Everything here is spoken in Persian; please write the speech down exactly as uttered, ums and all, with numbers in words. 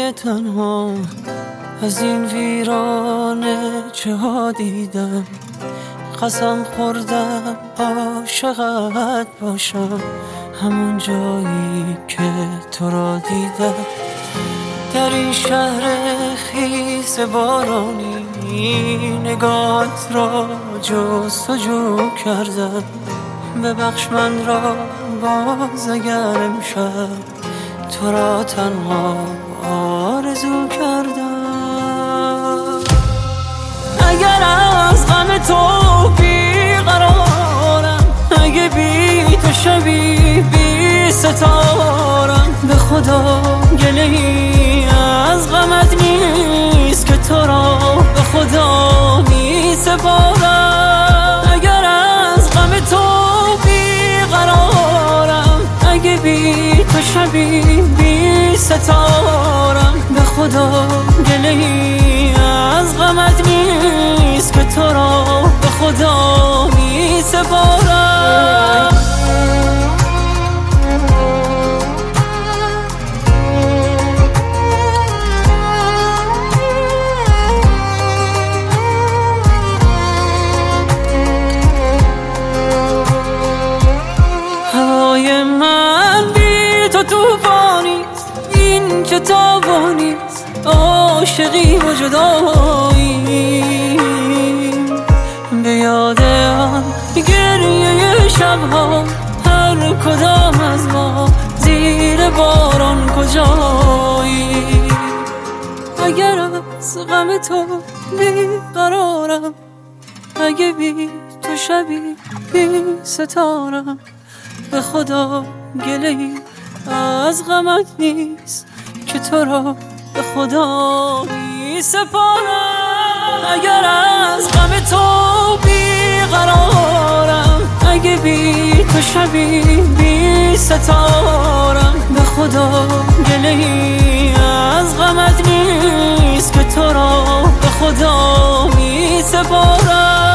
دیگه تنها از این ویرانه چه ها دیدم. قسم خوردم عاشقت باشم همون جایی که تو را دیدم. در این شهر خیس بارانی نگاهت را جستجو کردم. ببخش من را باز اگر امشب تو را تنها آرزو کردم. اگر از غم تو بیقرارم، اگه بی تو شبی بی ستارم، به خدا گله ای از غمت نیست که تو را به خدا می سپارم. اگر از غم تو بیقرارم، اگه بی تو شبی بی ستارم، به خدا گله ای از غمت نیست که تو را به خدا می سپارم. هوای من بی تو توفانیست، این چه تابانیست، عاشقی و جدایی. به یاد آن گریه شبها هر کدام از ما زیر باران کجایی. اگر از غم تو بیقرارم، اگه بی تو شبی بی ستارم، به خدا گله ای از غمت نیست که تو را به خدا می سپارم. اگر از غم تو بیقرارم، اگه بی تو شبی بی ستارم، به خدا گله ای از غمت نیست که تو را به خدا می سپارم.